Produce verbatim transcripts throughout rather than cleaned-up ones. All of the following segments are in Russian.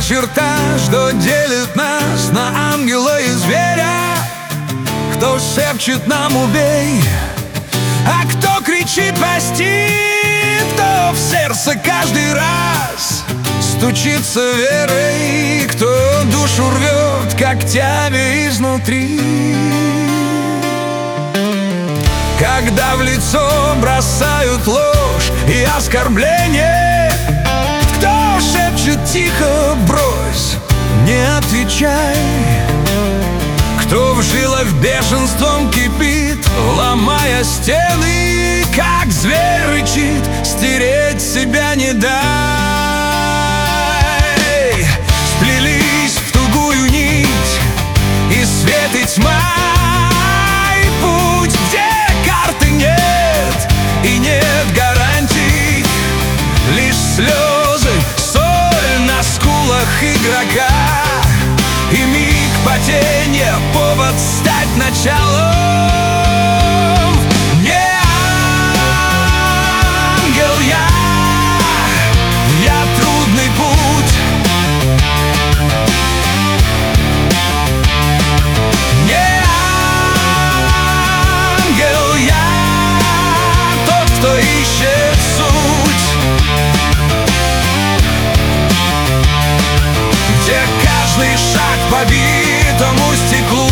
черта, что делит нас на ангела и зверя. Кто шепчет нам «убей», а кто кричит «прости», кто в сердце каждый раз стучится верой, кто душу рвет когтями изнутри. Когда в лицо бросают ложь и оскорбление, кто шепчет тихо «брось, не отвечай», кто в жилах бешенством кипит, ломая стены, как зверь рычит, стереть себя не дай. Сплелись в тугую нить и свет, и тьма, и путь, где карты нет и нет гарантий, лишь слезы, соль на скулах игрока, и миг падения — повод стать началом. Не ангел я, я трудный путь. Не ангел я, тот, кто ищет суть, где каждый шаг по битому стеклу,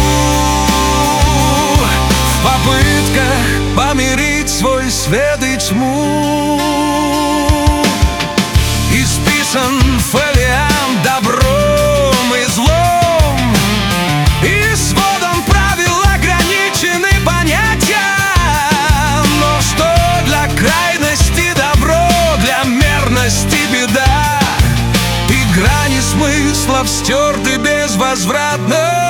в попытках помирить свой свет и тьму. Исписан фолиант добром и злом, и сводом правил ограничены понятия. Но что для крайности добро, для мерности беда, и грани смыслов стерты безвозвратно.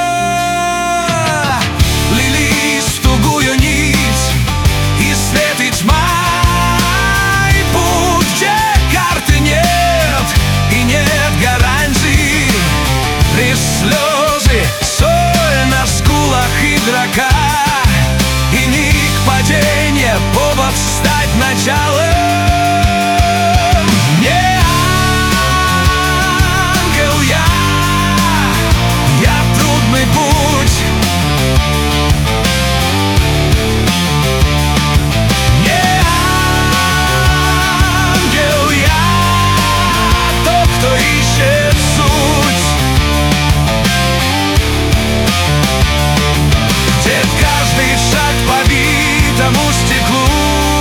Лились в тугую нить и свет, и тьма, и путь, где карты нет и нет гарантий, лишь слезы, соль на скулах игрока, и миг падения — повод стать началом. Не ангел я, я трудный путь. Не ангел я, тот, кто ищет суть, где каждый шаг по битому стеклу,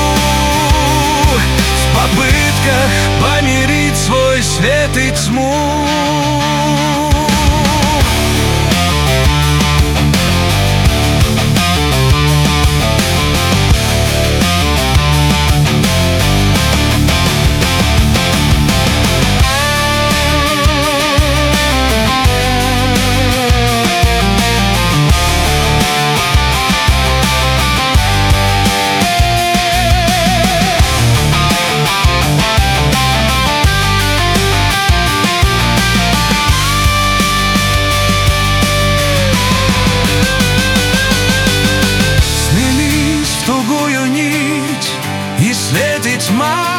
в попытках помирить свой свет и тьму. И свет, и тьма,